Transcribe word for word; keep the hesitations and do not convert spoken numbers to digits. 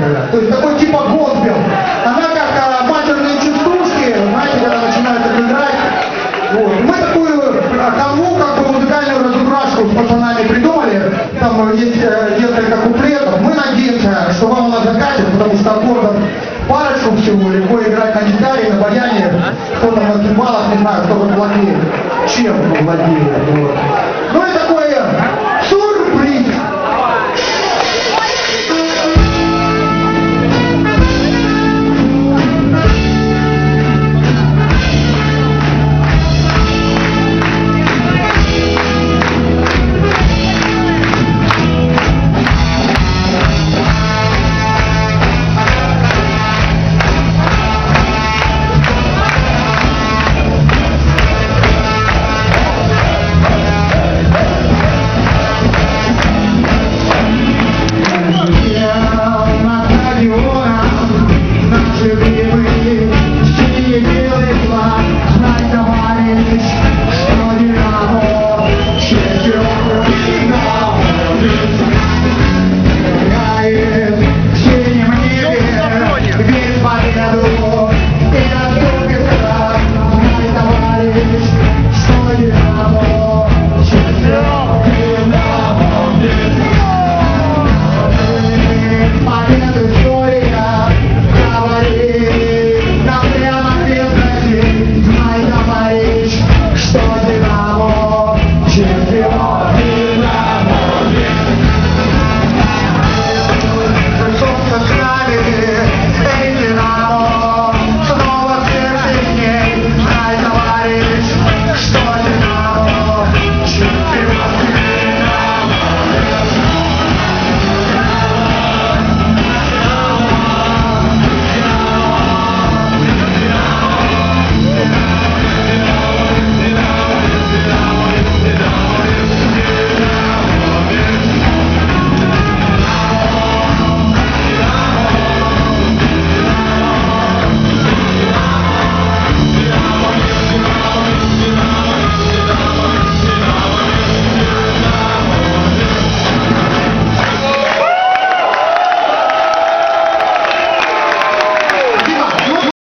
говорят. То есть такой типа госпел. Она как а, матерные частушки, знаете, когда начинают их играть. Вот. Мы такую а, канву, как бы музыкальную разукрашку с пацанами придумали. Там есть э, несколько куплетов. Мы надеемся, что вам она закатит, потому что аккордов парочку всего, легко играть на гитаре, на баяне, кто там на цимбалах, не знаю, кто как владеет, чем владеет. Вот.